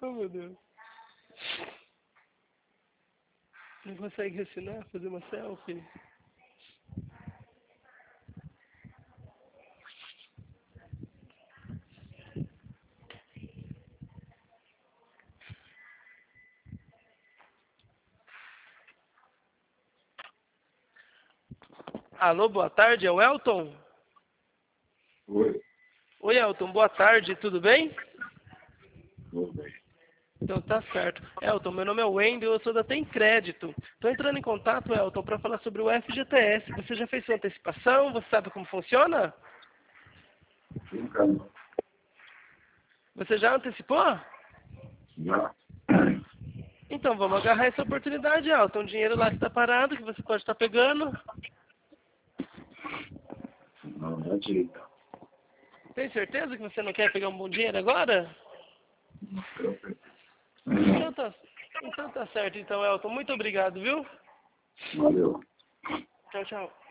Oh, meu Deus. Não consegue assinar, fazer uma selfie? Alô, boa tarde, é o Elton? Oi, Oi, Elton, boa tarde, tudo bem? tudo bem. Então tá certo. Elton, meu nome é Wendel, eu sou da Tem Crédito. Estou entrando em contato, Elton, para falar sobre o FGTS. Você já fez sua antecipação? Você sabe como funciona? Nunca não. Você já antecipou? Já. Então vamos agarrar essa oportunidade, Elton. Um dinheiro lá que está parado, que você pode estar pegando. Não, não adianta. Tem certeza que você não quer pegar um bom dinheiro agora? Eu Então tá certo, então, Elton. Muito obrigado, viu? Valeu. Tchau, tchau.